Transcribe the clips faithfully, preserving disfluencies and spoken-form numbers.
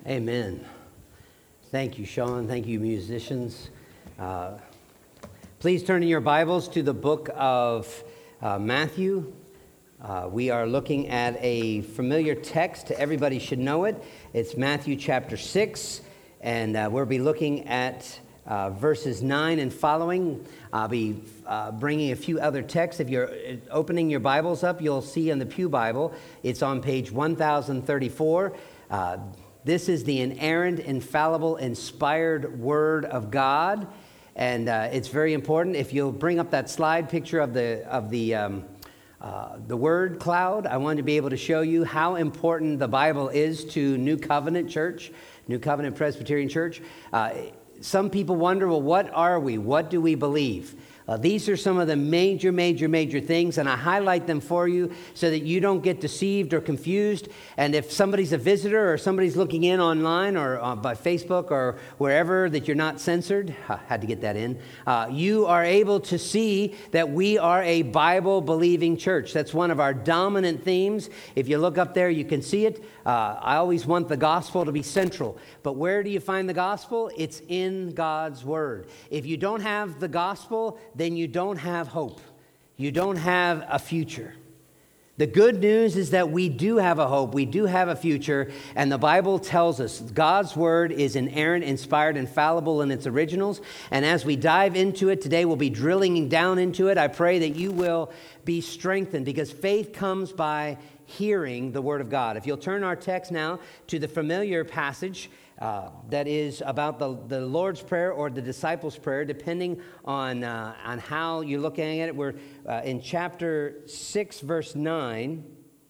Amen. Thank you, Sean. Thank you, musicians. Uh, please turn in your Bibles to the book of uh, Matthew. Uh, we are looking at a familiar text. Everybody should know it. It's Matthew chapter six, and uh, we'll be looking at uh, verses nine and following. I'll be uh, bringing a few other texts. If you're opening your Bibles up, you'll see in the Pew Bible, it's on page one thousand thirty-four. Uh, This is the inerrant, infallible, inspired Word of God, and uh, it's very important. If you'll bring up that slide picture of the of the um, uh, the word cloud, I want to be able to show you how important the Bible is to New Covenant Church, New Covenant Presbyterian Church. Uh, some people wonder, well, what are we? What do we believe? Uh, these are some of the major, major, major things, and I highlight them for you so that you don't get deceived or confused. And if somebody's a visitor or somebody's looking in online or uh, by Facebook or wherever that you're not censored, I had to get that in, uh, you are able to see that we are a Bible-believing church. That's one of our dominant themes. If you look up there, you can see it. Uh, I always want the gospel to be central. But where do you find the gospel? It's in God's Word. If you don't have the gospel, then you don't have hope. You don't have a future. The good news is that we do have a hope. We do have a future. And the Bible tells us God's Word is inerrant, inspired, infallible in its originals. And as we dive into it today, we'll be drilling down into it. I pray that you will be strengthened because faith comes by hearing the Word of God. If you'll turn our text now to the familiar passage uh, that is about the, the Lord's Prayer or the Disciples' Prayer, depending on uh, on how you're looking at it. We're uh, in chapter six, verse nine.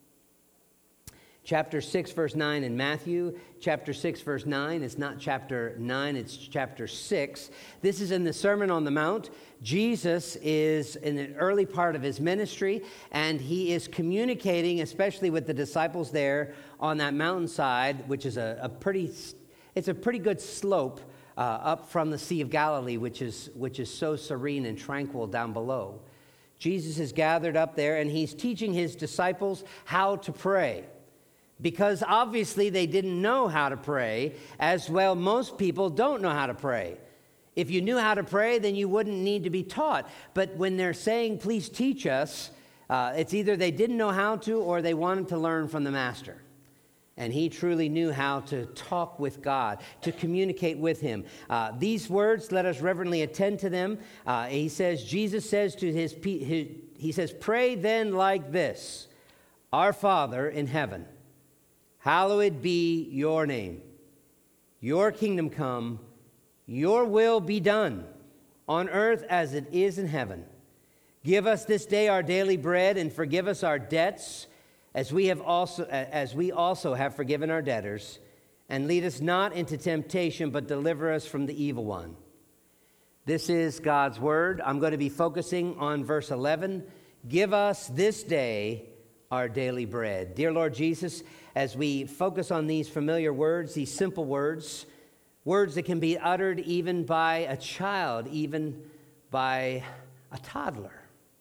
Chapter six, verse nine in Matthew. Chapter six, verse nine. It's not chapter nine, it's chapter six. This is in the Sermon on the Mount. Jesus is in the early part of his ministry, and he is communicating, especially with the disciples there on that mountainside, which is a, a pretty, it's a pretty good slope uh, up from the Sea of Galilee, which is which is so serene and tranquil down below. Jesus is gathered up there, and he's teaching his disciples how to pray. Because obviously they didn't know how to pray, as well most people don't know how to pray. If you knew how to pray, then you wouldn't need to be taught. But when they're saying, please teach us, uh, it's either they didn't know how to or they wanted to learn from the Master. And he truly knew how to talk with God, to communicate with him. Uh, these words, let us reverently attend to them. Uh, he says, Jesus says to his, his, he says, pray then like this, Our Father in heaven, hallowed be your name. Your kingdom come, your will be done on earth as it is in heaven. Give us this day our daily bread and forgive us our debts as we have also as we also have forgiven our debtors, and lead us not into temptation but deliver us from the evil one. This is God's word. I'm going to be focusing on verse eleven. Give us this day our daily bread. Dear Lord Jesus, as we focus on these familiar words, these simple words, words that can be uttered even by a child, even by a toddler,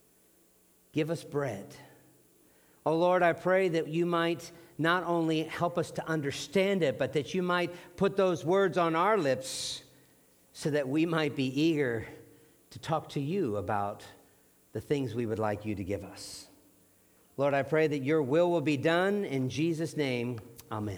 give us bread. Oh Lord, I pray that you might not only help us to understand it, but that you might put those words on our lips so that we might be eager to talk to you about the things we would like you to give us. Lord, I pray that your will will be done. In Jesus' name, amen.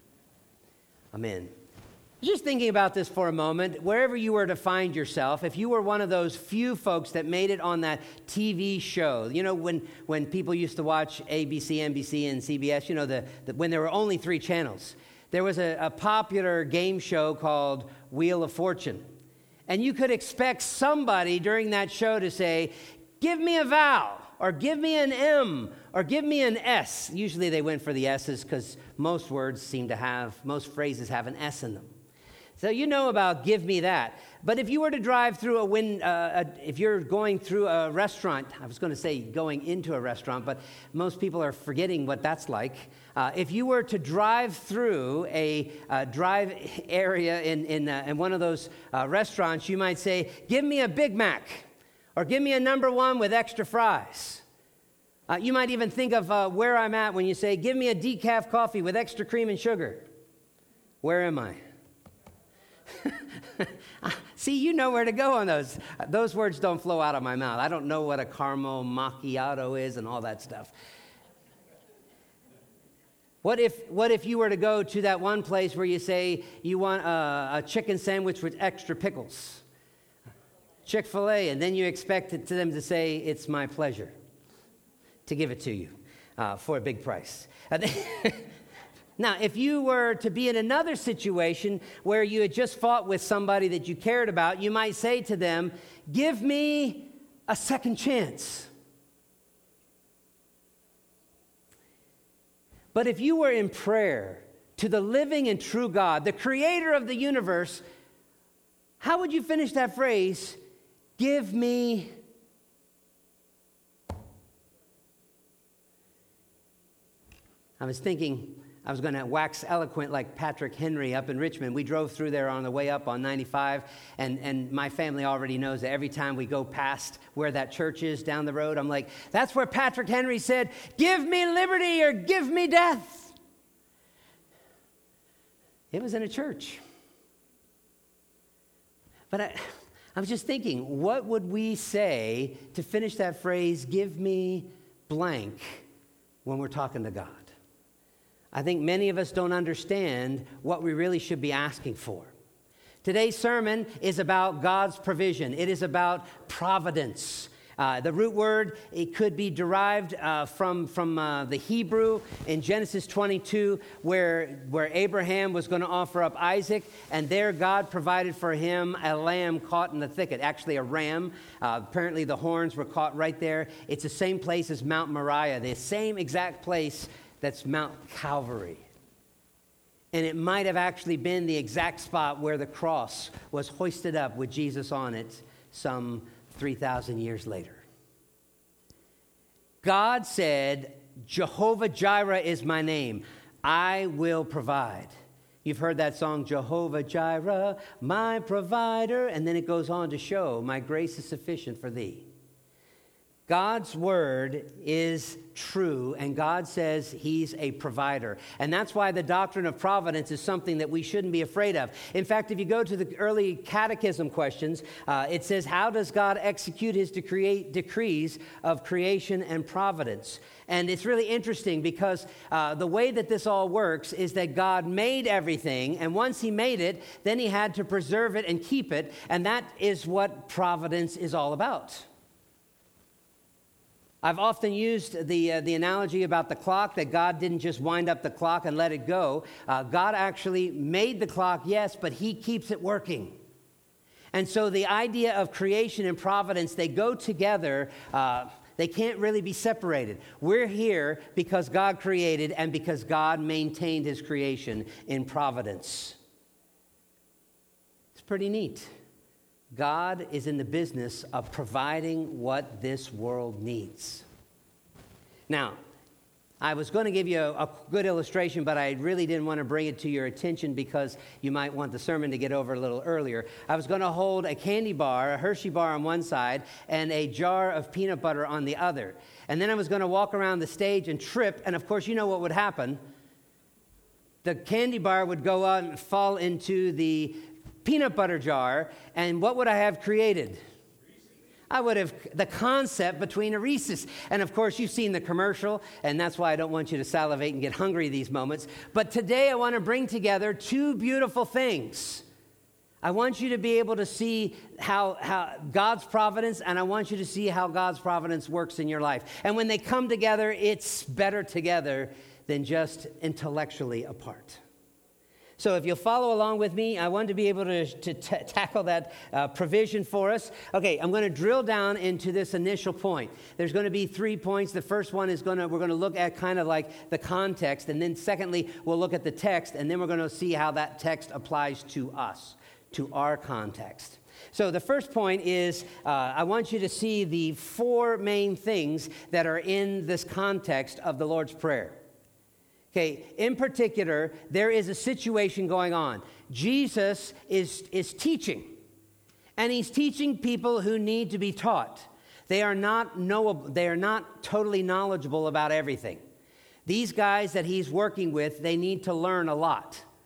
Amen. Just thinking about this for a moment, wherever you were to find yourself, if you were one of those few folks that made it on that T V show, you know, when, when people used to watch A B C, N B C, and C B S, you know, the, the, when there were only three channels, there was a, a popular game show called Wheel of Fortune. And you could expect somebody during that show to say, give me a vowel, or give me an M, or give me an S. Usually they went for the S's because most words seem to have, most phrases have an S in them. So you know about give me that. But if you were to drive through a, win, uh, a if you're going through a restaurant, I was going to say going into a restaurant, but most people are forgetting what that's like. Uh, if you were to drive through a uh, drive area in, in, uh, in one of those uh, restaurants, you might say, give me a Big Mac, or give me a number one with extra fries. Uh, you might even think of uh, where I'm at when you say, give me a decaf coffee with extra cream and sugar. Where am I? See, you know where to go on those. Those words don't flow out of my mouth. I don't know what a caramel macchiato is and all that stuff. What if, what if you were to go to that one place where you say you want a, a chicken sandwich with extra pickles? Chick-fil-A, and then you expect it to them to say, it's my pleasure to give it to you uh, for a big price. Now, if you were to be in another situation where you had just fought with somebody that you cared about, you might say to them, give me a second chance. But if you were in prayer to the living and true God, the creator of the universe, how would you finish that phrase? Give me. I was thinking I was going to wax eloquent like Patrick Henry up in Richmond. We drove through there on the way up on ninety-five, and, and my family already knows that every time we go past where that church is down the road, I'm like, that's where Patrick Henry said, give me liberty or give me death. It was in a church. But I, I was just thinking, what would we say to finish that phrase, give me blank, when we're talking to God? I think many of us don't understand what we really should be asking for. Today's sermon is about God's provision. It is about providence. Uh, the root word, it could be derived uh, from, from uh, the Hebrew in Genesis twenty-two, where, where Abraham was going to offer up Isaac, and there God provided for him a lamb caught in the thicket, actually a ram. Uh, apparently the horns were caught right there. It's the same place as Mount Moriah, the same exact place that's Mount Calvary. And it might have actually been the exact spot where the cross was hoisted up with Jesus on it some three thousand years later. God said, Jehovah Jireh is my name. I will provide. You've heard that song, Jehovah Jireh, my provider. And then it goes on to show, my grace is sufficient for thee. God's word is true, and God says he's a provider. And that's why the doctrine of providence is something that we shouldn't be afraid of. In fact, if you go to the early catechism questions, uh, it says, how does God execute his decree- decrees of creation and providence? And it's really interesting because uh, the way that this all works is that God made everything, and once he made it, then he had to preserve it and keep it, and that is what providence is all about. I've often used the uh, the analogy about the clock, that God didn't just wind up the clock and let it go. Uh, God actually made the clock, yes, but he keeps it working. And so the idea of creation and providence, they go together. Uh, they can't really be separated. We're here because God created and because God maintained his creation in providence. It's pretty neat. God is in the business of providing what this world needs. Now, I was going to give you a, a good illustration, but I really didn't want to bring it to your attention because you might want the sermon to get over a little earlier. I was going to hold a candy bar, a Hershey bar on one side, and a jar of peanut butter on the other. And then I was going to walk around the stage and trip, and of course, you know what would happen. The candy bar would go out and fall into the peanut butter jar, and what would I have created? I would have the concept between a Reese's. And of course, you've seen the commercial, and that's why I don't want you to salivate and get hungry these moments. But today I want to bring together two beautiful things. I want you to be able to see how, how God's providence, and I want you to see how God's providence works in your life. And when they come together, it's better together than just intellectually apart. So if you'll follow along with me, I want to be able to, to t- tackle that uh, provision for us. Okay, I'm going to drill down into this initial point. There's going to be three points. The first one is going to, we're going to look at kind of like the context. And then secondly, we'll look at the text. And then we're going to see how that text applies to us, to our context. So the first point is uh, I want you to see the four main things that are in this context of the Lord's Prayer. Okay, in particular, there is a situation going on. Jesus is, is teaching, and he's teaching people who need to be taught. They are not knowable, they are not totally knowledgeable about everything. These guys that he's working with, they need to learn a lot.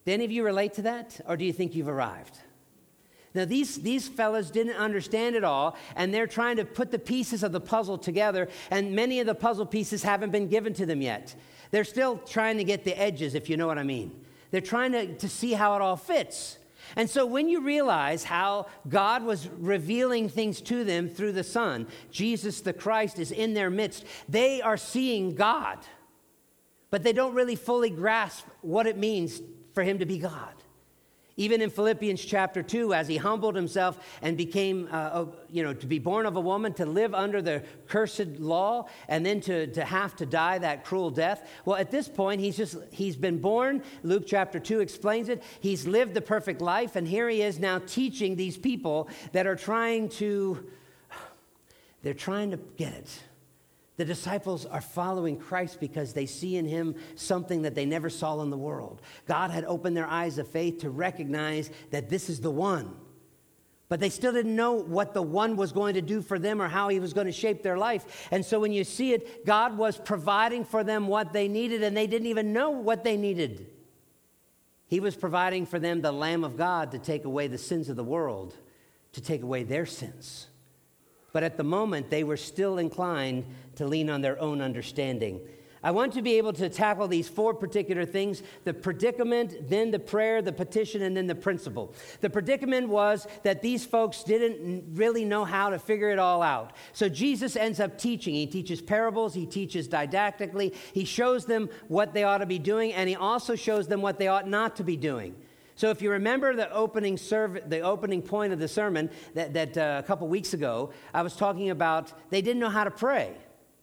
Do any of you relate to that, or do you think you've arrived? Now, these, these fellas didn't understand it all, and they're trying to put the pieces of the puzzle together, and many of the puzzle pieces haven't been given to them yet. They're still trying to get the edges, if you know what I mean. They're trying to, to see how it all fits. And so when you realize how God was revealing things to them through the Son, Jesus the Christ is in their midst, they are seeing God, but they don't really fully grasp what it means for him to be God. Even in Philippians chapter two, as he humbled himself and became, uh, you know, to be born of a woman, to live under the cursed law, and then to, to have to die that cruel death. Well, at this point, he's just, he's been born. Luke chapter two explains it. He's lived the perfect life, and here he is now teaching these people that are trying to, they're trying to get it. The disciples are following Christ because they see in him something that they never saw in the world. God had opened their eyes of faith to recognize that this is the one. But they still didn't know what the one was going to do for them or how he was going to shape their life. And so when you see it, God was providing for them what they needed, and they didn't even know what they needed. He was providing for them the Lamb of God to take away the sins of the world, to take away their sins. But at the moment, they were still inclined to lean on their own understanding. I want to be able to tackle these four particular things: the predicament, then the prayer, the petition, and then the principle. The predicament was that these folks didn't really know how to figure it all out. So Jesus ends up teaching. He teaches parables. He teaches didactically. He shows them what they ought to be doing, and he also shows them what they ought not to be doing. So if you remember the opening serv- the opening point of the sermon that, that uh, a couple weeks ago, I was talking about they didn't know how to pray.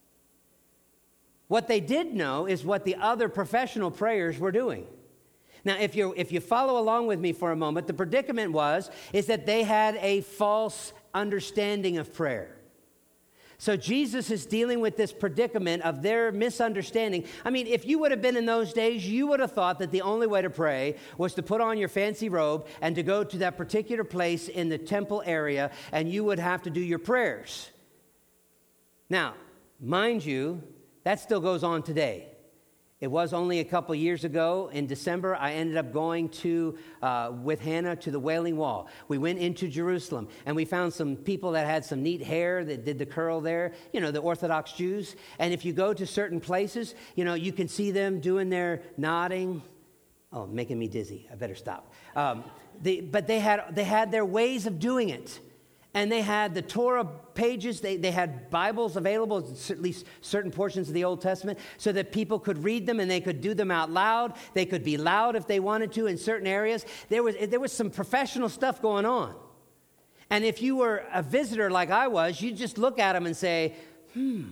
What they did know is what the other professional prayers were doing. Now, if you if you follow along with me for a moment, the predicament was is that they had a false understanding of prayer. So Jesus is dealing with this predicament of their misunderstanding. I mean, if you would have been in those days, you would have thought that the only way to pray was to put on your fancy robe and to go to that particular place in the temple area, and you would have to do your prayers. Now, mind you, that still goes on today. It was only a couple years ago in December, I ended up going to, uh, with Hannah to the Wailing Wall. We went into Jerusalem, and we found some people that had some neat hair that did the curl there, you know, the Orthodox Jews. And if you go to certain places, you know, you can see them doing their nodding. Oh, making me dizzy. I better stop. Um, they, but they had they had their ways of doing it. And they had the Torah pages, they, they had Bibles available, at least certain portions of the Old Testament, so that people could read them and they could do them out loud. They could be loud if they wanted to in certain areas. There was, there was some professional stuff going on. And if you were a visitor like I was, you'd just look at them and say, hmm.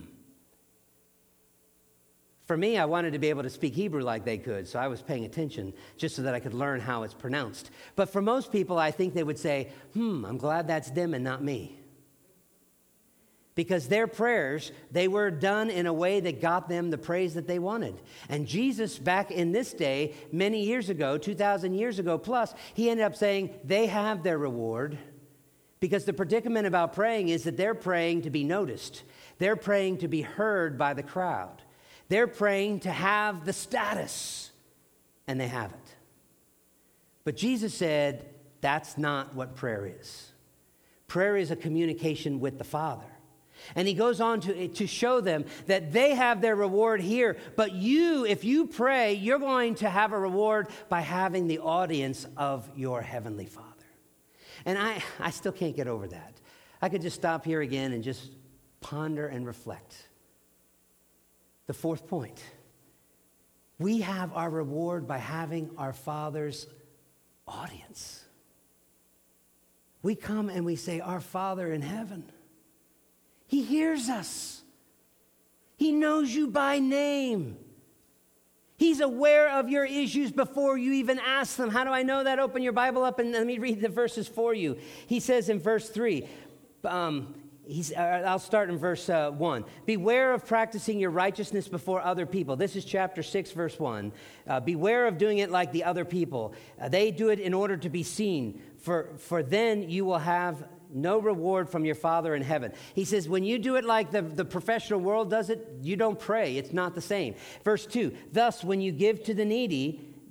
For me, I wanted to be able to speak Hebrew like they could, so I was paying attention just so that I could learn how it's pronounced. But for most people, I think they would say, hmm, I'm glad that's them and not me. Because their prayers, they were done in a way that got them the praise that they wanted. And Jesus, back in this day, many years ago, two thousand years ago plus, he ended up saying they have their reward. Because the predicament about praying is that they're praying to be noticed. They're praying to be heard by the crowd. They're praying to have the status, and they haven't. But Jesus said that's not what prayer is. Prayer is a communication with the Father. And he goes on to, to show them that they have their reward here, but you, if you pray, you're going to have a reward by having the audience of your Heavenly Father. And I, I still can't get over that. I could just stop here again and just ponder and reflect. The fourth point, we have our reward by having our Father's audience. We come and we say, our Father in heaven. He hears us. He knows you by name. He's aware of your issues before you even ask them. How do I know that? Open your Bible up and let me read the verses for you. He says in verse three, um, He's, uh, I'll start in verse uh, one. Beware of practicing your righteousness before other people. This is chapter six, verse one. Uh, Beware of doing it like the other people. Uh, they do it in order to be seen, for, for then you will have no reward from your Father in heaven. He says, when you do it like the, the professional world does it, you don't pray. It's not the same. Verse two, thus when you give to the needy,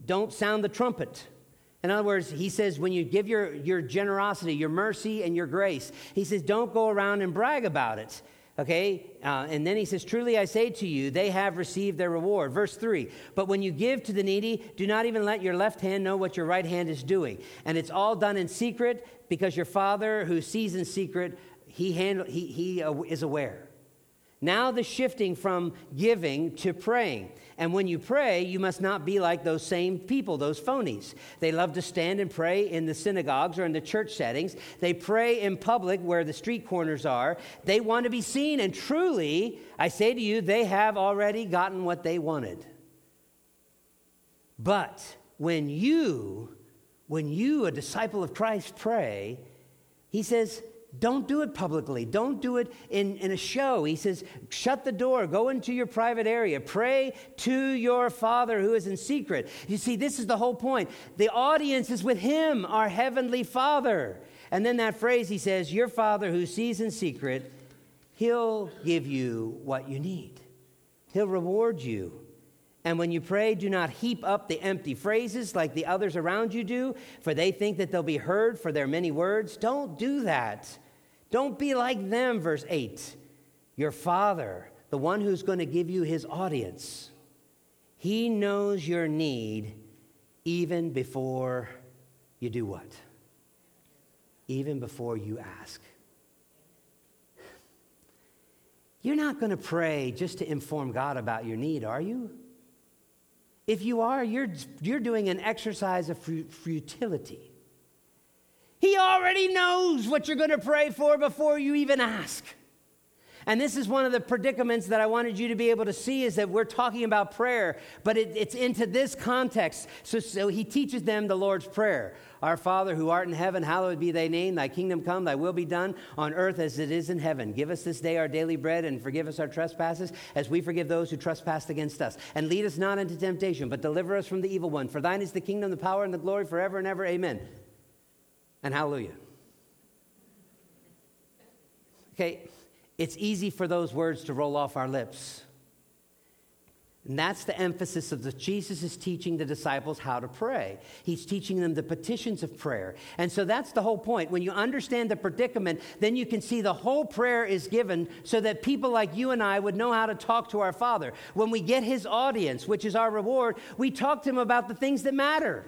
don't sound the trumpet. In other words, he says, when you give your, your generosity, your mercy, and your grace, he says, don't go around and brag about it. Okay? Uh, and then he says, truly I say to you, they have received their reward. Verse three, but when you give to the needy, do not even let your left hand know what your right hand is doing. And it's all done in secret, because your Father who sees in secret, he, handle, he, he uh, is aware. Now the shifting from giving to praying. And when you pray, you must not be like those same people, those phonies. They love to stand and pray in the synagogues or in the church settings. They pray in public where the street corners are. They want to be seen. And truly, I say to you, they have already gotten what they wanted. But when you, when you, a disciple of Christ, pray, he says, don't do it publicly. Don't do it in, in a show. He says, shut the door. Go into your private area. Pray to your Father who is in secret. You see, this is the whole point. The audience is with him, our heavenly Father. And then that phrase, he says, your Father who sees in secret, he'll give you what you need. He'll reward you. And when you pray, do not heap up the empty phrases like the others around you do, for they think that they'll be heard for their many words. Don't do that. Don't be like them, verse eight. Your Father, the one who's going to give you his audience, he knows your need even before you do what? Even before you ask. You're not going to pray just to inform God about your need, are you? If you are, you're, you're doing an exercise of futility. He already knows what you're going to pray for before you even ask. And this is one of the predicaments that I wanted you to be able to see, is that we're talking about prayer, but it, it's into this context. So, so he teaches them the Lord's Prayer. Our Father who art in heaven, hallowed be thy name. Thy kingdom come, thy will be done on earth as it is in heaven. Give us this day our daily bread, and forgive us our trespasses as we forgive those who trespass against us. And lead us not into temptation, but deliver us from the evil one. For thine is the kingdom, the power, and the glory forever and ever. Amen. And hallelujah. Okay, it's easy for those words to roll off our lips. And that's the emphasis of the Jesus is teaching the disciples how to pray. He's teaching them the petitions of prayer. And so that's the whole point. When you understand the predicament, then you can see the whole prayer is given so that people like you and I would know how to talk to our Father. When we get his audience, which is our reward, we talk to him about the things that matter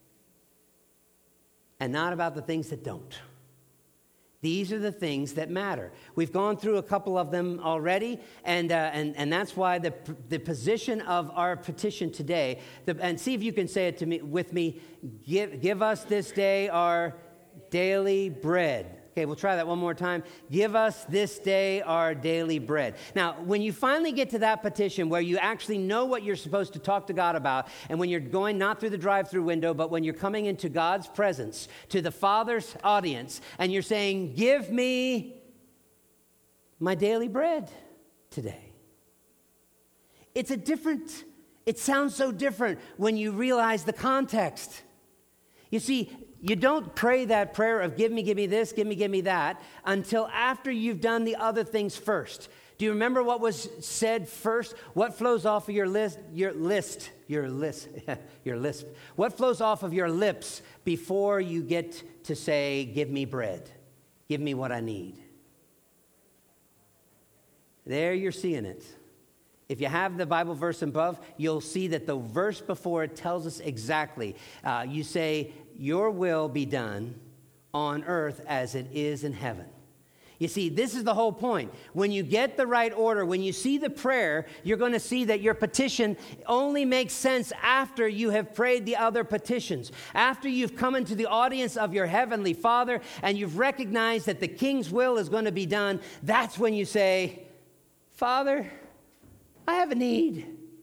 and not about the things that don't. These are the things that matter. We've gone through a couple of them already, and uh, and, and that's why the the position of our petition today, the, and see if you can say it to me with me, give, give us this day our daily bread. Okay, we'll try that one more time. Give us this day our daily bread. Now, when you finally get to that petition where you actually know what you're supposed to talk to God about, and when you're going not through the drive-through window, but when you're coming into God's presence, to the Father's audience, and you're saying, give me my daily bread today. It's a different, it sounds so different when you realize the context. You see, you don't pray that prayer of give me, give me this, give me, give me that, until after you've done the other things first. Do you remember what was said first? What flows off of your list, your list, your list, your lisp? What flows off of your lips before you get to say, give me bread, give me what I need? There you're seeing it. If you have the Bible verse above, you'll see that the verse before it tells us exactly. Uh, you say, your will be done on earth as it is in heaven. You see, this is the whole point. When you get the right order, when you see the prayer, you're going to see that your petition only makes sense after you have prayed the other petitions. After you've come into the audience of your heavenly Father and you've recognized that the King's will is going to be done, that's when you say, Father, I have a need.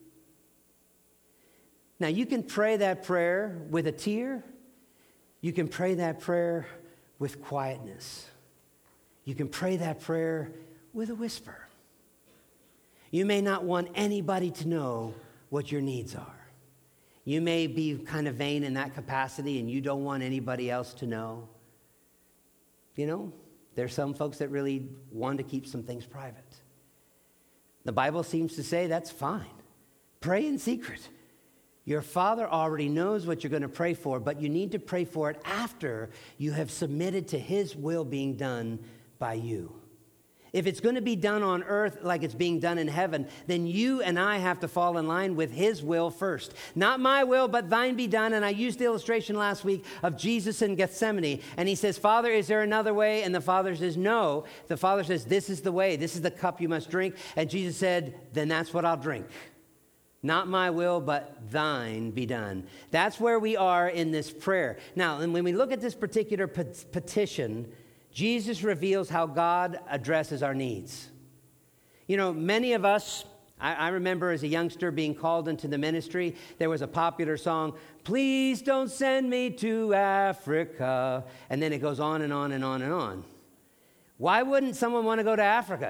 Now, you can pray that prayer with a tear. You can pray that prayer with quietness. You can pray that prayer with a whisper. You may not want anybody to know what your needs are. You may be kind of vain in that capacity and you don't want anybody else to know. You know, there's some folks that really want to keep some things private. The Bible seems to say that's fine. Pray in secret. Your Father already knows what you're going to pray for, but you need to pray for it after you have submitted to His will being done by you. If it's going to be done on earth like it's being done in heaven, then you and I have to fall in line with His will first. Not my will, but thine be done. And I used the illustration last week of Jesus in Gethsemane. And He says, Father, is there another way? And the Father says, no. The Father says, this is the way. This is the cup you must drink. And Jesus said, then that's what I'll drink. Not my will, but thine be done. That's where we are in this prayer. Now, and when we look at this particular pet- petition, Jesus reveals how God addresses our needs. You know, many of us, I, I remember as a youngster being called into the ministry, there was a popular song, please don't send me to Africa. And then it goes on and on and on and on. Why wouldn't someone want to go to Africa?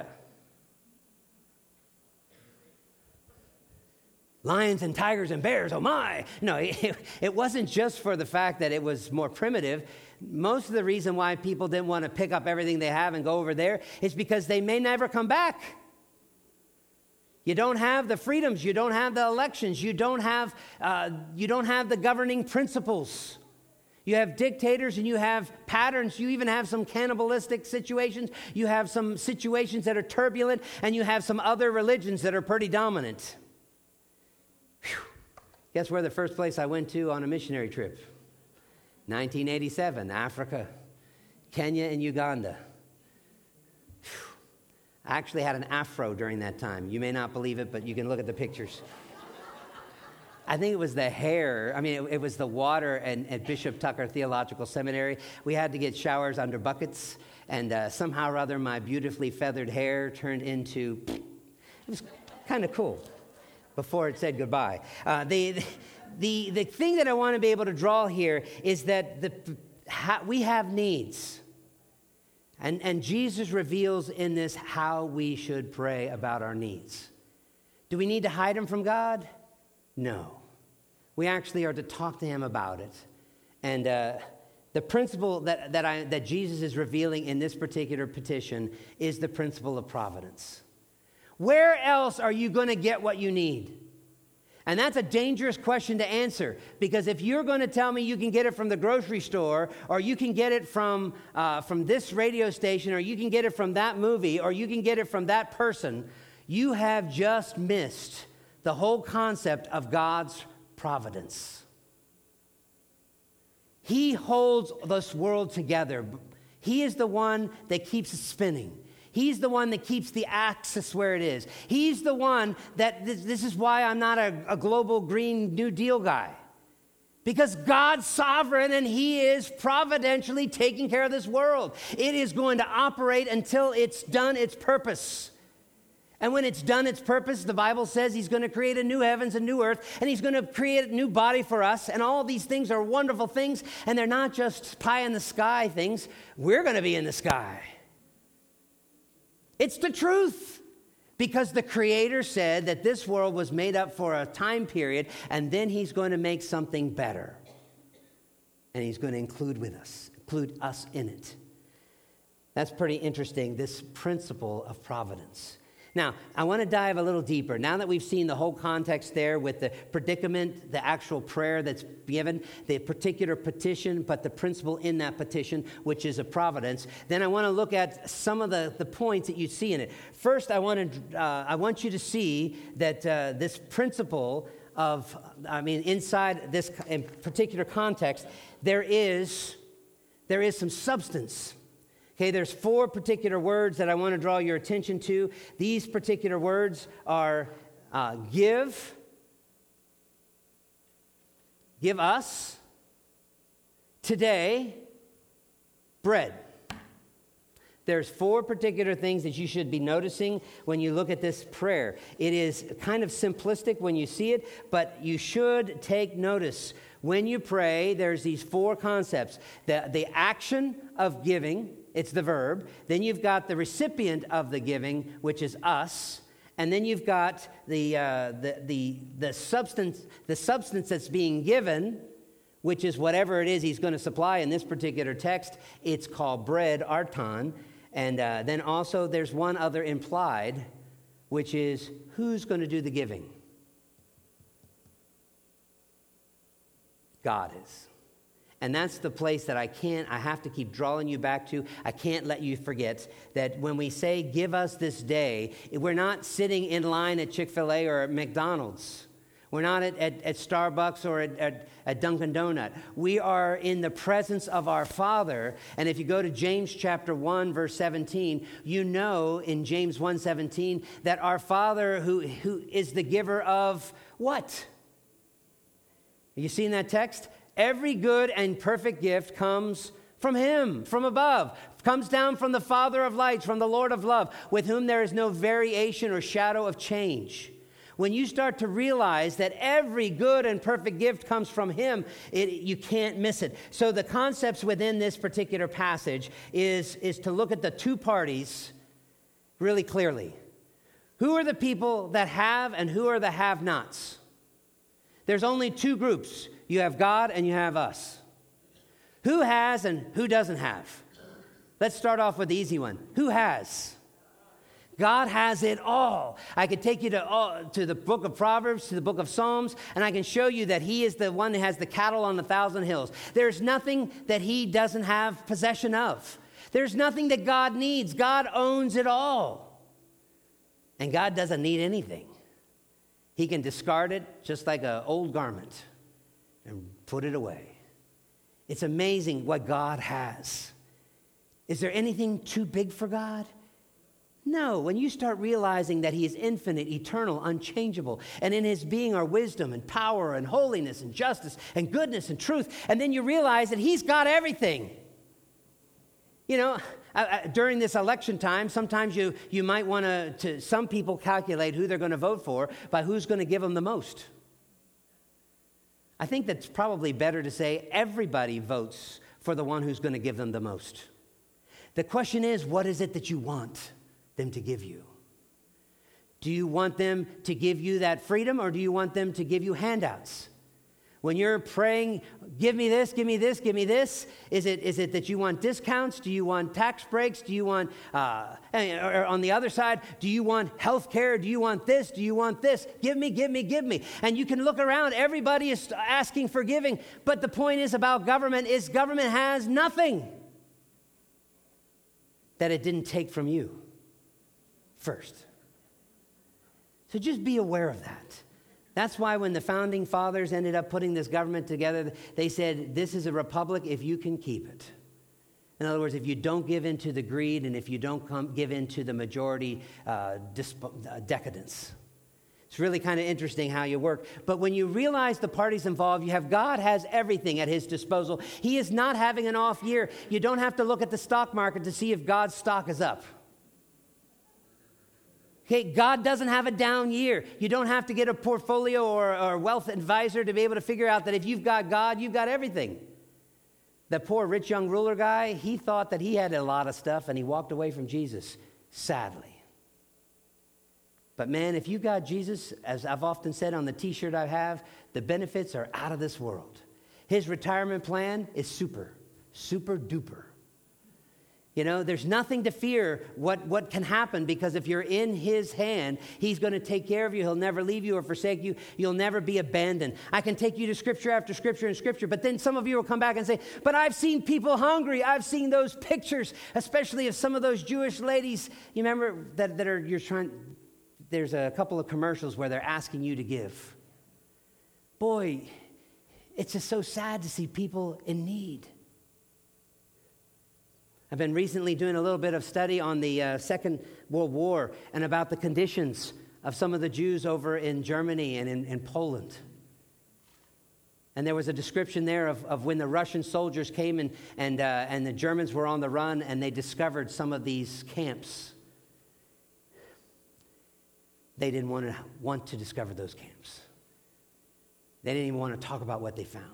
Lions and tigers and bears, oh my. No, it, it wasn't just for the fact that it was more primitive. Most of the reason why people didn't want to pick up everything they have and go over there is because they may never come back. You don't have the freedoms. You don't have the elections. You don't have, uh, you don't have the governing principles. You have dictators and you have patterns. You even have some cannibalistic situations. You have some situations that are turbulent, and you have some other religions that are pretty dominant. Whew. Guess where the first place I went to on a missionary trip? nineteen eighty-seven, Africa, Kenya, and Uganda. Whew. I actually had an afro during that time. You may not believe it, but you can look at the pictures. I think it was the hair. I mean, it, it was the water and, at Bishop Tucker Theological Seminary. We had to get showers under buckets, and uh, somehow or other, my beautifully feathered hair turned into, it was kind of cool before it said goodbye. Uh, the, the, the thing that I want to be able to draw here is that the, ha, we have needs. And, and Jesus reveals in this how we should pray about our needs. Do we need to hide them from God? No. We actually are to talk to Him about it. And uh, the principle that, that, I, that Jesus is revealing in this particular petition is the principle of providence. Where else are you going to get what you need? And that's a dangerous question to answer, because if you're going to tell me you can get it from the grocery store, or you can get it from, uh, from this radio station, or you can get it from that movie, or you can get it from that person, you have just missed the whole concept of God's providence. He holds this world together. He is the one that keeps it spinning. He's the one that keeps the axis where it is. He's the one that, this, this is why I'm not a, a global Green New Deal guy. Because God's sovereign and He is providentially taking care of this world. It is going to operate until it's done its purpose. And when it's done its purpose, the Bible says He's going to create a new heavens and new earth, and He's going to create a new body for us, and all these things are wonderful things, and they're not just pie in the sky things. We're going to be in the sky. It's the truth, because the Creator said that this world was made up for a time period, and then He's going to make something better. And He's going to include with us, include us in it. That's pretty interesting, this principle of providence. Now, I want to dive a little deeper. Now that we've seen the whole context there with the predicament, the actual prayer that's given, the particular petition, but the principle in that petition, which is a providence, then I want to look at some of the, the points that you see in it. First, I want to, uh, I want you to see that uh, this principle of, I mean, inside this in particular context, there is, there is some substance. Okay, there's four particular words that I want to draw your attention to. These particular words are uh, give, give us, today, bread. There's four particular things that you should be noticing when you look at this prayer. It is kind of simplistic when you see it, but you should take notice. When you pray, there's these four concepts. The, the action of giving, it's the verb. Then you've got the recipient of the giving, which is us. And then you've got the, uh, the, the, the, substance, the substance that's being given, which is whatever it is He's going to supply in this particular text. It's called bread, arton. And uh, then also there's one other implied, which is who's going to do the giving? God is. And that's the place that I can't, I have to keep drawing you back to. I can't let you forget that when we say, give us this day, we're not sitting in line at Chick-fil-A or at McDonald's. We're not at, at, at Starbucks or at, at, at Dunkin' Donut. We are in the presence of our Father. And if you go to James chapter one, verse seventeen, you know in James one seventeen that our Father who, who is the giver of what? You seen that text? Every good and perfect gift comes from him, from above, comes down from the Father of lights, from the Lord of love, with whom there is no variation or shadow of change. When you start to realize that every good and perfect gift comes from him, it, you can't miss it. So the concepts within this particular passage is, is to look at the two parties really clearly. Who are the people that have and who are the have-nots? There's only two groups. You have God and you have us. Who has and who doesn't have? Let's start off with the easy one. Who has? God has it all. I could take you to, all, to the book of Proverbs, to the book of Psalms, and I can show you that he is the one that has the cattle on a thousand hills. There's nothing that he doesn't have possession of. There's nothing that God needs. God owns it all. And God doesn't need anything. He can discard it just like an old garment and put it away. It's amazing what God has. Is there anything too big for God? No. When you start realizing that he is infinite, eternal, unchangeable, and in his being are wisdom and power and holiness and justice and goodness and truth, and then you realize that he's got everything. You know, uh, during this election time, sometimes you, you might want to, some people calculate who they're going to vote for by who's going to give them the most. I think that's probably better to say everybody votes for the one who's going to give them the most. The question is, what is it that you want them to give you? Do you want them to give you that freedom, or do you want them to give you handouts? When you're praying, give me this, give me this, give me this, is it is it that you want discounts? Do you want tax breaks? Do you want, uh, or on the other side, do you want health care? Do you want this? Do you want this? Give me, give me, give me. And you can look around. Everybody is asking for giving. But the point is about government is government has nothing that it didn't take from you first. So just be aware of that. That's why when the founding fathers ended up putting this government together, they said, this is a republic if you can keep it. In other words, if you don't give in to the greed and if you don't come, give in to the majority uh, disp- uh, decadence. It's really kind of interesting how you work. But when you realize the parties involved, you have God has everything at his disposal. He is not having an off year. You don't have to look at the stock market to see if God's stock is up. Okay, God doesn't have a down year. You don't have to get a portfolio or a wealth advisor to be able to figure out that if you've got God, you've got everything. That poor rich young ruler guy, he thought that he had a lot of stuff and he walked away from Jesus, sadly. But man, if you got Jesus, as I've often said on the t-shirt I have, the benefits are out of this world. His retirement plan is super, super duper. You know, there's nothing to fear what, what can happen, because if you're in his hand, he's going to take care of you. He'll never leave you or forsake you. You'll never be abandoned. I can take you to scripture after scripture and scripture, but then some of you will come back and say, but I've seen people hungry. I've seen those pictures, especially of some of those Jewish ladies. You remember that, that are, you're trying, there's a couple of commercials where they're asking you to give. Boy, it's just so sad to see people in need. I've been recently doing a little bit of study on the uh, Second World War and about the conditions of some of the Jews over in Germany and in, in Poland. And there was a description there of, of when the Russian soldiers came and, and, uh, and the Germans were on the run and they discovered some of these camps. They didn't want to, want to discover those camps. They didn't even want to talk about what they found.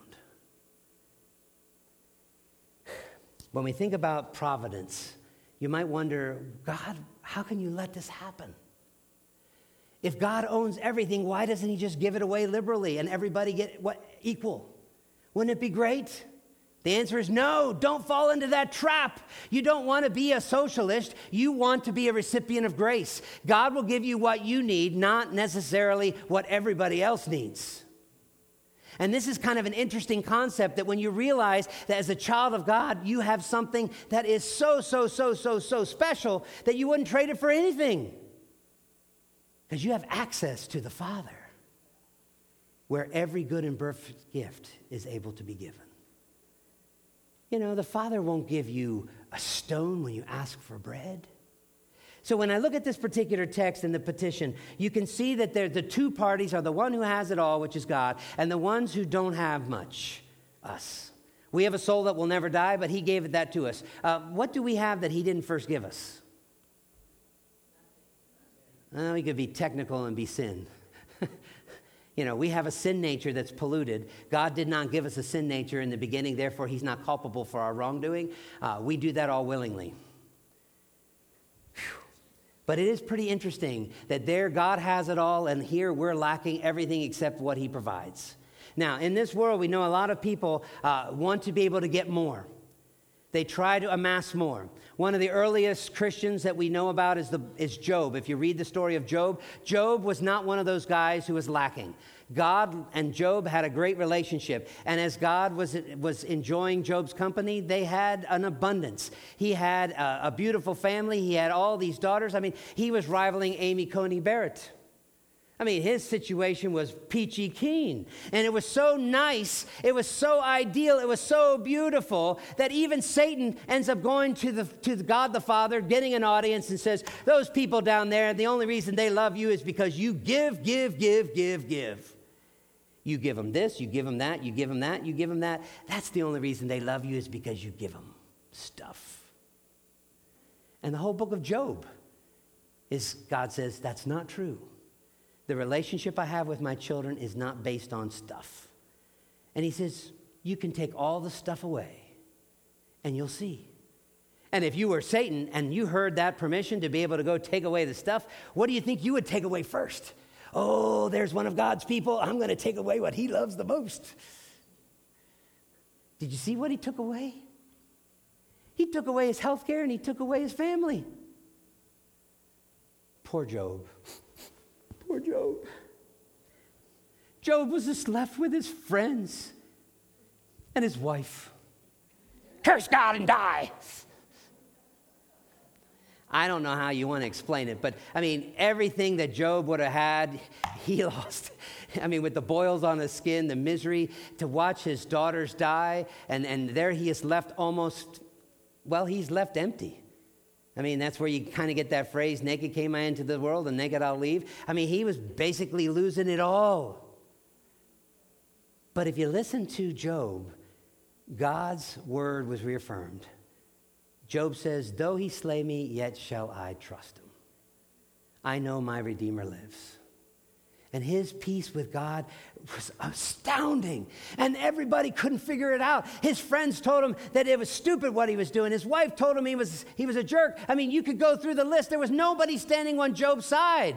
When we think about providence, you might wonder, God, how can you let this happen? If God owns everything, why doesn't he just give it away liberally and everybody get what equal? Wouldn't it be great? The answer is no. Don't fall into that trap. You don't want to be a socialist. You want to be a recipient of grace. God will give you what you need, not necessarily what everybody else needs. And this is kind of an interesting concept that when you realize that as a child of God, you have something that is so, so, so, so, so special that you wouldn't trade it for anything. Because you have access to the Father, where every good and perfect gift is able to be given. You know, the Father won't give you a stone when you ask for bread. So when I look at this particular text in the petition, you can see that the two parties are the one who has it all, which is God, and the ones who don't have much, us. We have a soul that will never die, but he gave that to us. Uh, what do we have that he didn't first give us? Well, we could be technical and be sin. You know, we have a sin nature that's polluted. God did not give us a sin nature in the beginning, therefore he's not culpable for our wrongdoing. Uh, we do that all willingly. Whew. But it is pretty interesting that there God has it all, and here we're lacking everything except what he provides. Now, in this world, we know a lot of people uh, want to be able to get more. They try to amass more. One of the earliest Christians that we know about is, the, is Job. If you read the story of Job, Job was not one of those guys who was lacking. God and Job had a great relationship. And as God was, was enjoying Job's company, they had an abundance. He had a, a beautiful family. He had all these daughters. I mean, he was rivaling Amy Coney Barrett. I mean, his situation was peachy keen. And it was so nice, it was so ideal, it was so beautiful that even Satan ends up going to the to God the Father, getting an audience, and says, those people down there, the only reason they love you is because you give, give, give, give, give. You give them this, you give them that, you give them that, you give them that. That's the only reason they love you, is because you give them stuff. And the whole book of Job is, God says, that's not true. The relationship I have with my children is not based on stuff. And he says, you can take all the stuff away and you'll see. And if you were Satan and you heard that permission to be able to go take away the stuff, what do you think you would take away first? Oh, there's one of God's people. I'm going to take away what he loves the most. Did you see what he took away? He took away his health care and he took away his family. Poor Job. Poor Job. Job was just left with his friends and his wife. Curse God and die. I don't know how you want to explain it, but I mean, everything that Job would have had, he lost. I mean, with the boils on his skin, the misery, to watch his daughters die, and, and there he is left almost, well, he's left empty. I mean, that's where you kind of get that phrase, naked came I into the world and naked I'll leave. I mean, he was basically losing it all. But if you listen to Job, God's word was reaffirmed. Job says, though he slay me, yet shall I trust him. I know my Redeemer lives. And his peace with God was astounding. And everybody couldn't figure it out. His friends told him that it was stupid what he was doing. His wife told him he was, he was a jerk. I mean, you could go through the list. There was nobody standing on Job's side.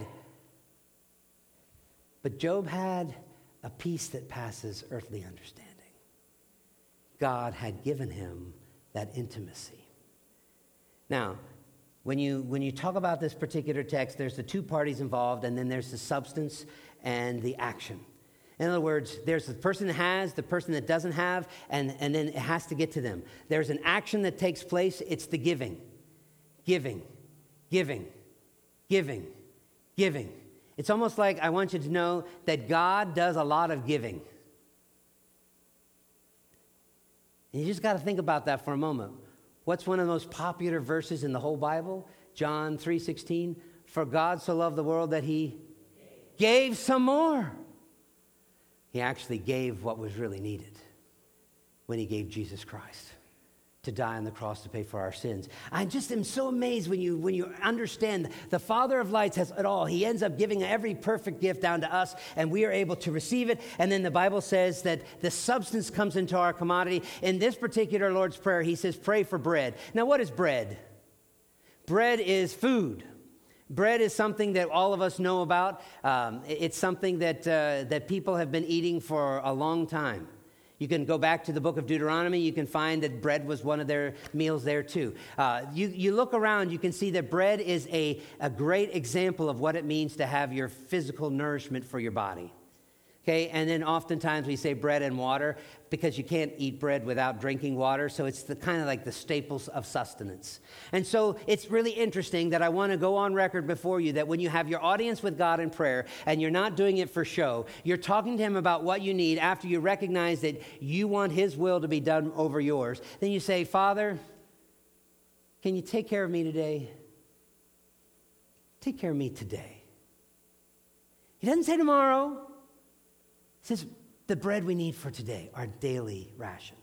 But Job had a peace that passes earthly understanding. God had given him that intimacy. Now, when you when you talk about this particular text, there's the two parties involved, and then there's the substance and the action. In other words, there's the person that has, the person that doesn't have, and, and then it has to get to them. There's an action that takes place. It's the giving. Giving. Giving. Giving. Giving. It's almost like I want you to know that God does a lot of giving. And you just got to think about that for a moment. What's one of the most popular verses in the whole Bible? John three sixteen. For God so loved the world that he gave some more. He actually gave what was really needed when he gave Jesus Christ to die on the cross to pay for our sins. I just am so amazed when you when you understand the Father of lights has it all. He ends up giving every perfect gift down to us, and we are able to receive it. And then the Bible says that the substance comes into our commodity. In this particular Lord's Prayer, he says, pray for bread. Now, what is bread? Bread is food. Bread is something that all of us know about. Um, it's something that uh, that people have been eating for a long time. You can go back to the book of Deuteronomy. You can find that bread was one of their meals there too. Uh, you, you look around, you can see that bread is a, a great example of what it means to have your physical nourishment for your body. Okay, and then oftentimes we say bread and water because you can't eat bread without drinking water. So it's the kind of like the staples of sustenance. And so it's really interesting that I want to go on record before you that when you have your audience with God in prayer and you're not doing it for show, you're talking to him about what you need after you recognize that you want his will to be done over yours. Then you say, Father, can you take care of me today? Take care of me today. He doesn't say tomorrow. He says, the bread we need for today, our daily ration.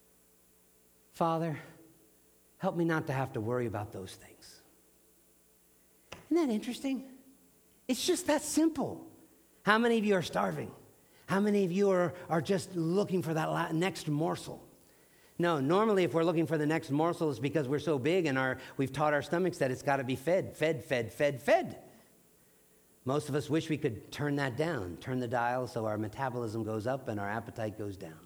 Father, help me not to have to worry about those things. Isn't that interesting? It's just that simple. How many of you are starving? How many of you are, are just looking for that next morsel? No, normally if we're looking for the next morsel, it's because we're so big and our, we've taught our stomachs that it's got to be fed, fed, fed, fed, fed. Most of us wish we could turn that down, turn the dial so our metabolism goes up and our appetite goes down.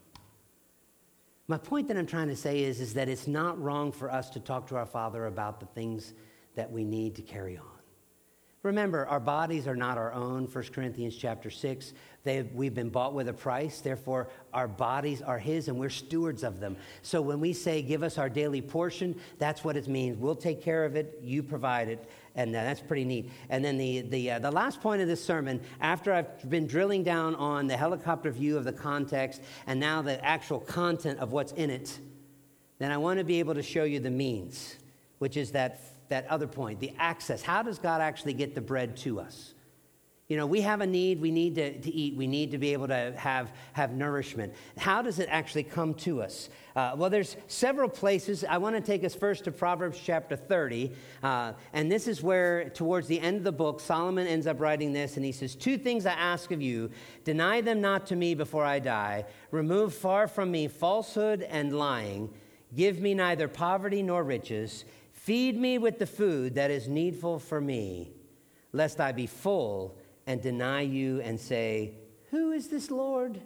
My point that I'm trying to say is, is that it's not wrong for us to talk to our Father about the things that we need to carry on. Remember, our bodies are not our own. First Corinthians chapter six, they, we've been bought with a price. Therefore, our bodies are his, and we're stewards of them. So when we say, give us our daily portion, that's what it means. We'll take care of it. You provide it. And uh, that's pretty neat. And then the, the, uh, the last point of this sermon, after I've been drilling down on the helicopter view of the context and now the actual content of what's in it, then I want to be able to show you the means, which is that that other point, the access. How does God actually get the bread to us? You know, we have a need. We need to, to eat. We need to be able to have, have nourishment. How does it actually come to us? Uh, well, there's several places. I want to take us first to Proverbs chapter thirty. Uh, and this is where, towards the end of the book, Solomon ends up writing this. And he says, two things I ask of you. Deny them not to me before I die. Remove far from me falsehood and lying. Give me neither poverty nor riches. Feed me with the food that is needful for me, lest I be full and deny you and say, who is this Lord?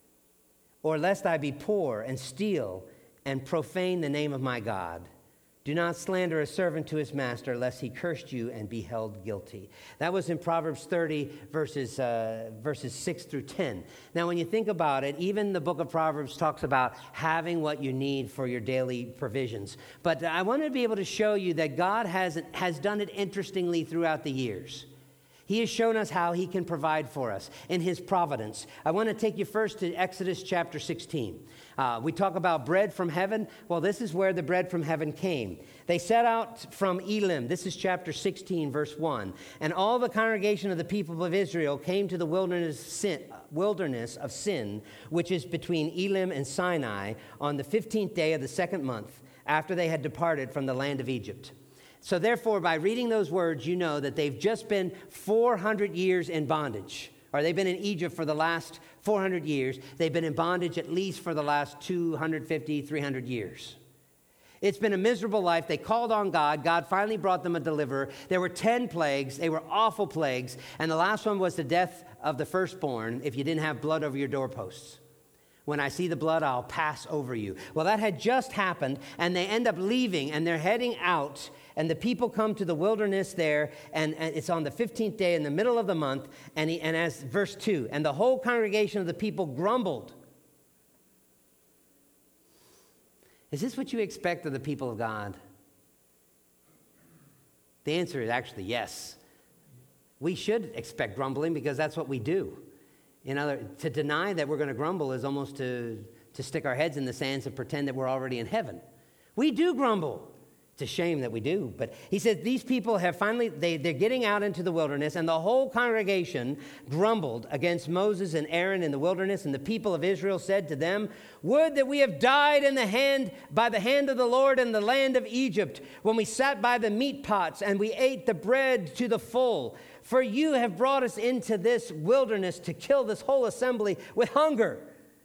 Or lest I be poor and steal and profane the name of my God. Do not slander a servant to his master, lest he cursed you and be held guilty. That was in Proverbs thirty, verses, uh, verses six through ten. Now, when you think about it, even the book of Proverbs talks about having what you need for your daily provisions. But I want to be able to show you that God has, has done it interestingly throughout the years. He has shown us how he can provide for us in his providence. I want to take you first to Exodus chapter sixteen. Uh, we talk about bread from heaven. Well, this is where the bread from heaven came. They set out from Elim. This is chapter sixteen, verse one. And all the congregation of the people of Israel came to the wilderness, sin, wilderness of Sin, which is between Elim and Sinai, on the fifteenth day of the second month, after they had departed from the land of Egypt. So therefore, by reading those words, you know that they've just been four hundred years in bondage. Or they've been in Egypt for the last four hundred years. They've been in bondage at least for the last two hundred fifty, three hundred years. It's been a miserable life. They called on God. God finally brought them a deliverer. There were ten plagues. They were awful plagues. And the last one was the death of the firstborn if you didn't have blood over your doorposts. When I see the blood, I'll pass over you. Well, that had just happened, and they end up leaving, and they're heading out, and the people come to the wilderness there, and, and it's on the fifteenth day in the middle of the month, and, he, and as verse two, and the whole congregation of the people grumbled. Is this what you expect of the people of God? The answer is actually yes. We should expect grumbling because that's what we do. In other, to deny that we're going to grumble is almost to, to stick our heads in the sands and pretend that we're already in heaven. We do grumble. It's a shame that we do. But he said these people have finally, they, they're getting out into the wilderness, and the whole congregation grumbled against Moses and Aaron in the wilderness, and the people of Israel said to them, would that we have died in the hand by the hand of the Lord in the land of Egypt, when we sat by the meat pots and we ate the bread to the full. For you have brought us into this wilderness to kill this whole assembly with hunger.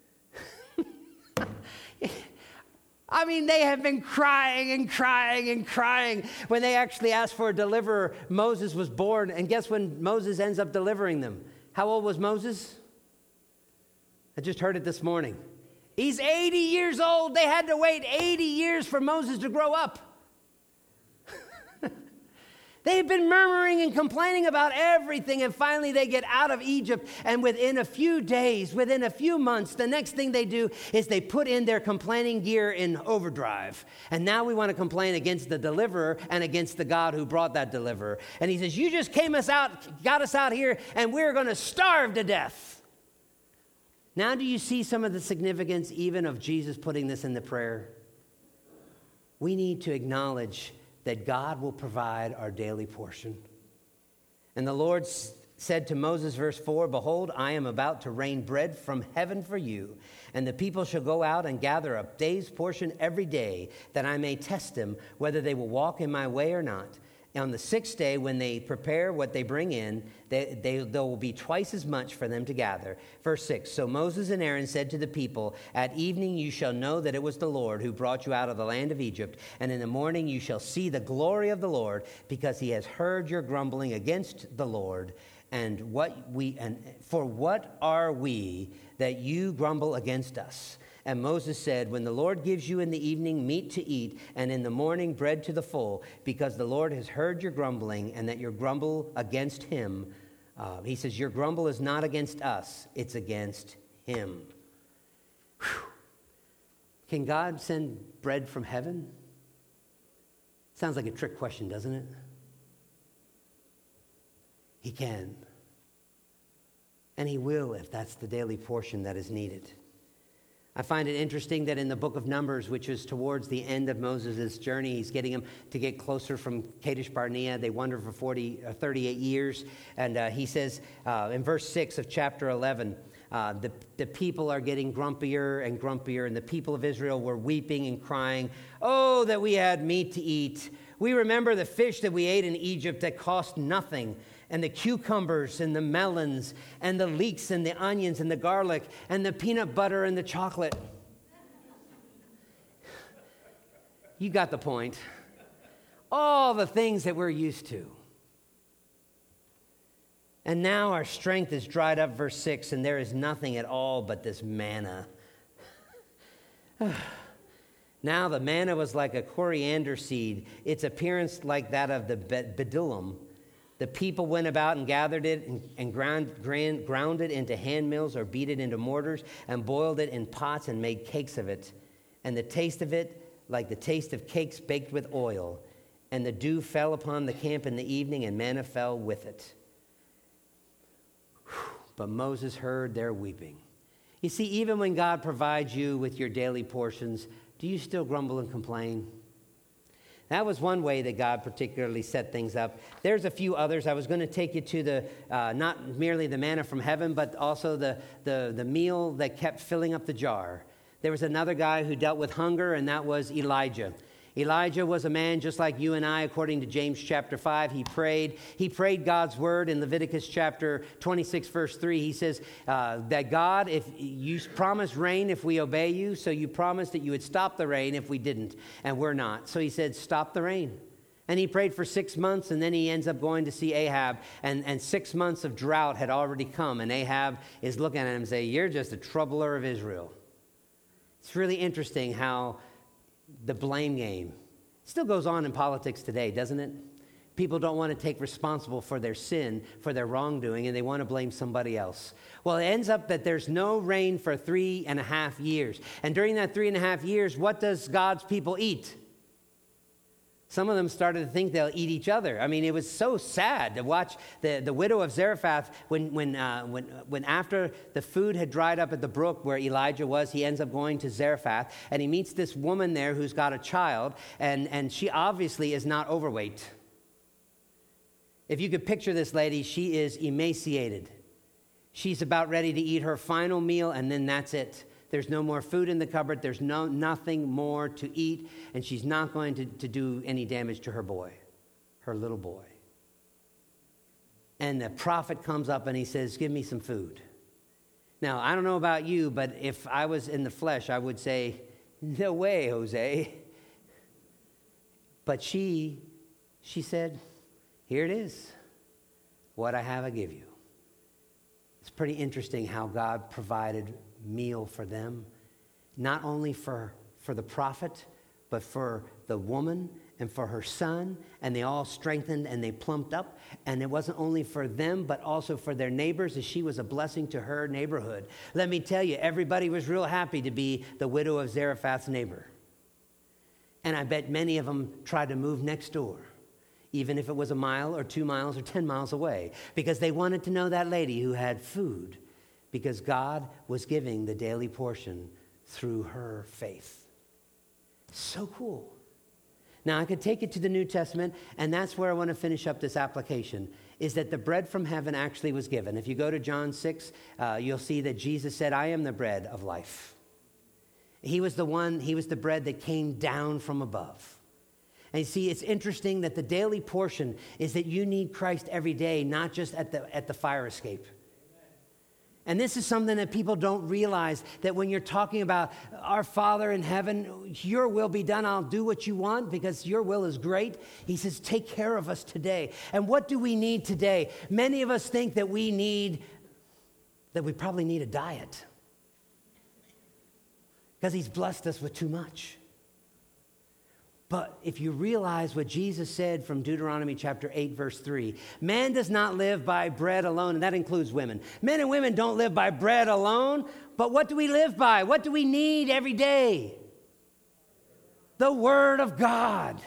I mean, they have been crying and crying and crying. When they actually asked for a deliverer, Moses was born. And guess when Moses ends up delivering them? How old was Moses? I just heard it this morning. He's eighty years old. They had to wait eighty years for Moses to grow up. They've been murmuring and complaining about everything, and finally they get out of Egypt, and within a few days, within a few months, the next thing they do is they put in their complaining gear in overdrive. And now we want to complain against the deliverer and against the God who brought that deliverer. And he says, you just came us out, got us out here, and we're going to starve to death. Now do you see some of the significance even of Jesus putting this in the prayer? We need to acknowledge that God will provide our daily portion. And the Lord s- said to Moses, verse four, behold, I am about to rain bread from heaven for you, and the people shall go out and gather a day's portion every day, that I may test them whether they will walk in my way or not. On the sixth day, when they prepare what they bring in, they, they, there will be twice as much for them to gather. Verse six, so Moses and Aaron said to the people, at evening you shall know that it was the Lord who brought you out of the land of Egypt, and in the morning you shall see the glory of the Lord, because he has heard your grumbling against the Lord. And what we and for what are we that you grumble against us? And Moses said, when the Lord gives you in the evening meat to eat, and in the morning bread to the full, because the Lord has heard your grumbling, and that your grumble against him, uh, he says, your grumble is not against us, it's against him. Whew. Can God send bread from heaven? Sounds like a trick question, doesn't it? He can. And he will if that's the daily portion that is needed. I find it interesting that in the book of Numbers, which is towards the end of Moses' journey, he's getting him to get closer from Kadesh Barnea. They wander for forty, uh, thirty-eight years. And uh, he says uh, in verse six of chapter eleven, uh, the, the people are getting grumpier and grumpier, and the people of Israel were weeping and crying, oh, that we had meat to eat. We remember the fish that we ate in Egypt that cost nothing, and the cucumbers and the melons and the leeks and the onions and the garlic and the peanut butter and the chocolate. You got the point. All the things that we're used to. And now our strength is dried up, verse six, and there is nothing at all but this manna. Now the manna was like a coriander seed, its appearance like that of the bdellium. The people went about and gathered it and, and ground, ground, ground it into hand mills or beat it into mortars and boiled it in pots and made cakes of it. And the taste of it, like the taste of cakes baked with oil. And the dew fell upon the camp in the evening, and manna fell with it. Whew. But Moses heard their weeping. You see, even when God provides you with your daily portions, do you still grumble and complain? That was one way that God particularly set things up. There's a few others. I was going to take you to the, uh, not merely the manna from heaven, but also the, the, the meal that kept filling up the jar. There was another guy who dealt with hunger, and that was Elijah. Elijah was a man just like you and I, according to James chapter five. He prayed. He prayed God's word in Leviticus chapter twenty-six, verse three. He says uh, that God, if you promised rain if we obey you, so you promised that you would stop the rain if we didn't, and we're not. So he said, stop the rain. And he prayed for six months, and then he ends up going to see Ahab, and, and six months of drought had already come, and Ahab is looking at him and saying, you're just a troubler of Israel. It's really interesting how the blame game still goes on in politics today, doesn't it? People don't want to take responsible for their sin, for their wrongdoing, and they want to blame somebody else. Well, it ends up that there's no rain for three and a half years. And during that three and a half years, what does God's people eat? Some of them started to think they'll eat each other. I mean, it was so sad to watch the, the widow of Zarephath when, when, uh, when, when after the food had dried up at the brook where Elijah was, he ends up going to Zarephath, and he meets this woman there who's got a child, and, and she obviously is not overweight. If you could picture this lady, she is emaciated. She's about ready to eat her final meal, and then that's it. There's no more food in the cupboard. There's no nothing more to eat. And she's not going to, to do any damage to her boy, her little boy. And the prophet comes up and he says, give me some food. Now, I don't know about you, but if I was in the flesh, I would say, no way, Jose. But she, she said, here it is. What I have, I give you. It's pretty interesting how God provided meal for them, not only for, for the prophet, but for the woman and for her son, and they all strengthened and they plumped up. And it wasn't only for them, but also for their neighbors, as she was a blessing to her neighborhood. Let me tell you, everybody was real happy to be the widow of Zarephath's neighbor. And I bet many of them tried to move next door, even if it was a mile or two miles or ten miles away, because they wanted to know that lady who had food, because God was giving the daily portion through her faith. So cool. Now, I could take it to the New Testament, and that's where I want to finish up this application, is that the bread from heaven actually was given. If you go to John six, uh, you'll see that Jesus said, I am the bread of life. He was the one, he was the bread that came down from above. And you see, it's interesting that the daily portion is that you need Christ every day, not just at the, at the fire escape. And this is something that people don't realize, that when you're talking about our Father in heaven, your will be done, I'll do what you want because your will is great. He says, take care of us today. And what do we need today? Many of us think that we need, that we probably need a diet because he's blessed us with too much. But if you realize what Jesus said from Deuteronomy chapter eight, verse three, man does not live by bread alone, and that includes women. Men and women don't live by bread alone, but what do we live by? What do we need every day? The Word of God.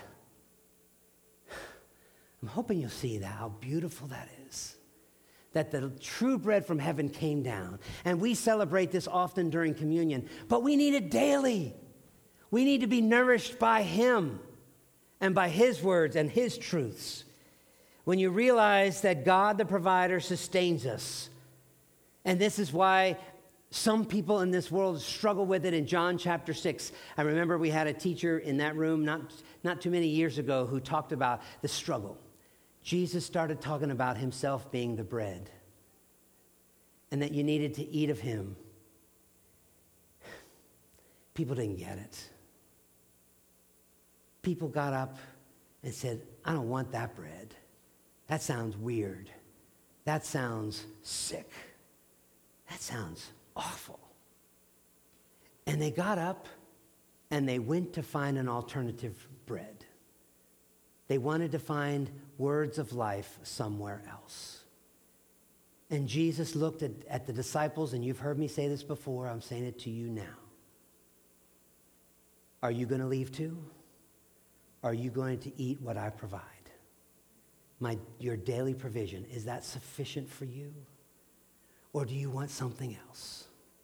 I'm hoping you'll see that, how beautiful that is. That the true bread from heaven came down. And we celebrate this often during communion, but we need it daily. We need to be nourished by him and by his words and his truths. When you realize that God the provider sustains us, and this is why some people in this world struggle with it in John chapter six. I remember we had a teacher in that room not, not too many years ago who talked about the struggle. Jesus started talking about himself being the bread and that you needed to eat of him. People didn't get it. People got up and said, I don't want that bread. That sounds weird. That sounds sick. That sounds awful. And they got up and they went to find an alternative bread. They wanted to find words of life somewhere else. And Jesus looked at, at the disciples, and you've heard me say this before, I'm saying it to you now. Are you going to leave too? Are you going to eat what I provide? My, your daily provision, is that sufficient for you? Or do you want something else?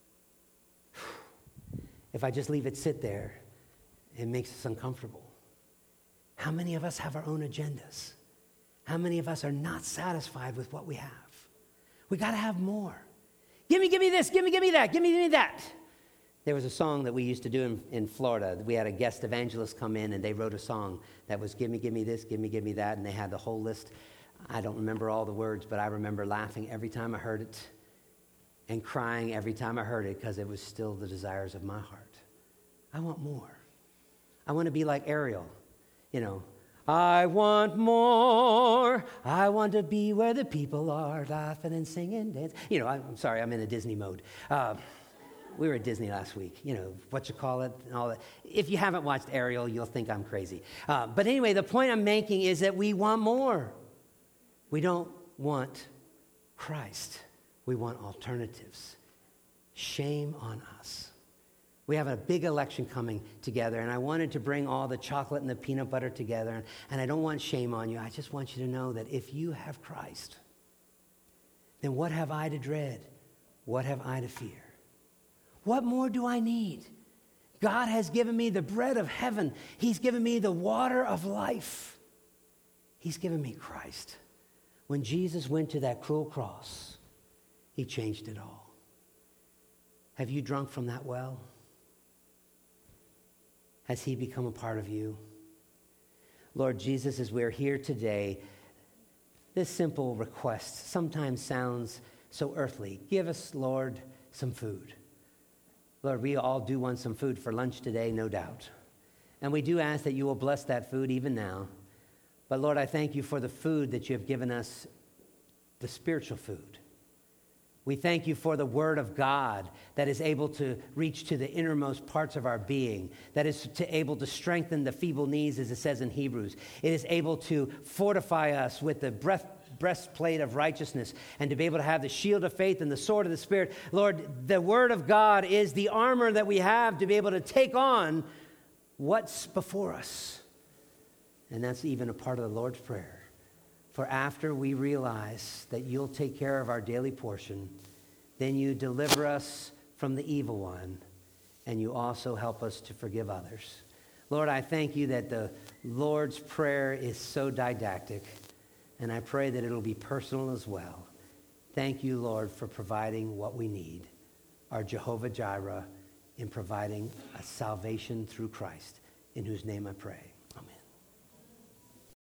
If I just leave it sit there, it makes us uncomfortable. How many of us have our own agendas? How many of us are not satisfied with what we have? We got to have more. Give me, give me this, give me, give me that, give me, give me that. There was a song that we used to do in, in Florida. We had a guest evangelist come in, and they wrote a song that was, give me, give me this, give me, give me that, and they had the whole list. I don't remember all the words, but I remember laughing every time I heard it and crying every time I heard it because it was still the desires of my heart. I want more. I want to be like Ariel, you know. I want more. I want to be where the people are laughing and singing, dance. You know, I'm sorry, I'm in a Disney mode. Uh, We were at Disney last week, you know, what you call it and all that. If you haven't watched Ariel, you'll think I'm crazy. Uh, but anyway, the point I'm making is that we want more. We don't want Christ. We want alternatives. Shame on us. We have a big election coming together, and I wanted to bring all the chocolate and the peanut butter together, and, and I don't want shame on you. I just want you to know that if you have Christ, then what have I to dread? What have I to fear? What more do I need? God has given me the bread of heaven. He's given me the water of life. He's given me Christ. When Jesus went to that cruel cross, he changed it all. Have you drunk from that well? Has he become a part of you? Lord Jesus, as we're here today, this simple request sometimes sounds so earthly. Give us, Lord, some food. Lord, we all do want some food for lunch today, no doubt. And we do ask that you will bless that food even now. But Lord, I thank you for the food that you have given us, the spiritual food. We thank you for the word of God that is able to reach to the innermost parts of our being, that is to able to strengthen the feeble knees, as it says in Hebrews. It is able to fortify us with the breath, breastplate of righteousness and to be able to have the shield of faith and the sword of the Spirit. Lord, the word of God is the armor that we have to be able to take on what's before us. And that's even a part of the Lord's Prayer. For after we realize that you'll take care of our daily portion, then you deliver us from the evil one, and you also help us to forgive others. Lord, I thank you that the Lord's Prayer is so didactic, and I pray that it'll be personal as well. Thank you, Lord, for providing what we need, our Jehovah Jireh, in providing a salvation through Christ, in whose name I pray.